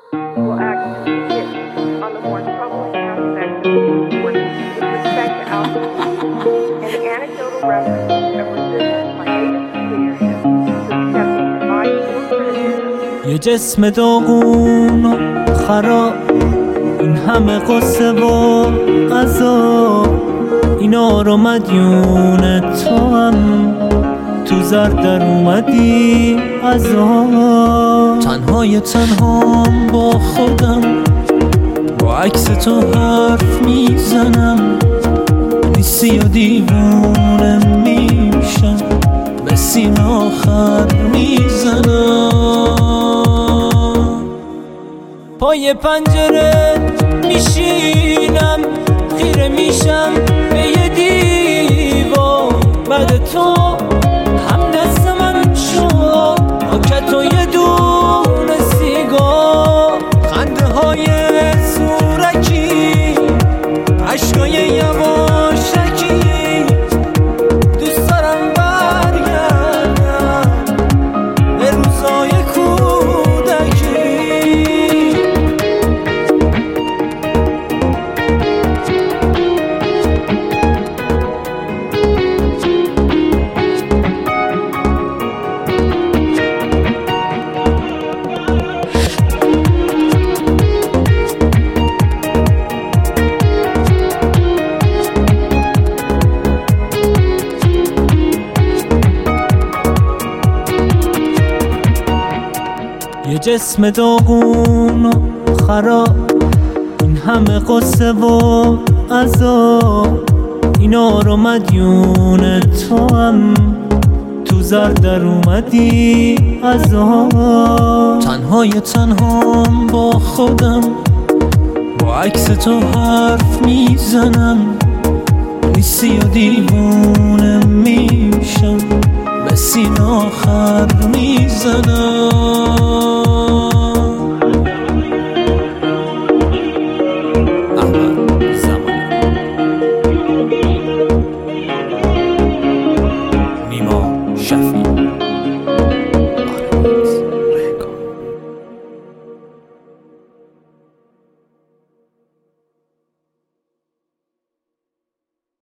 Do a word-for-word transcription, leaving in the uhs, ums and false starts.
will actually hit on the more troubling aspects with respect to alcohol and the anecdotal reference of resistance my native experience to accepting advice or criticism. یه جسم داغون و خراب، این همه قصه و عذاب، اینا رو مدیون تو هم تو زر در اومدی عذاب. تنهای تنهام با خودم، با عکس تو حرف میزنم، نیستی و دیوونه میشم، به سیم آخر میزنم. پای پنجره میشینم، خیره میشم به یه دیوار، بعد تو هم دست من شد پاکت و یه دونه سیگار. خنده های زورکی، عشقای یواشکی، دوست دارم برگردم به روزای کودکی. یه جسم داغون و خراب، این همه قصه و عذاب، اینا رو مدیون تو هم تو زر در اومدی عذاب. تنهای تنهام با خودم، با عکس تو حرف میزنم، نیستی و دیوونه میشم، به سین آخر میزنم.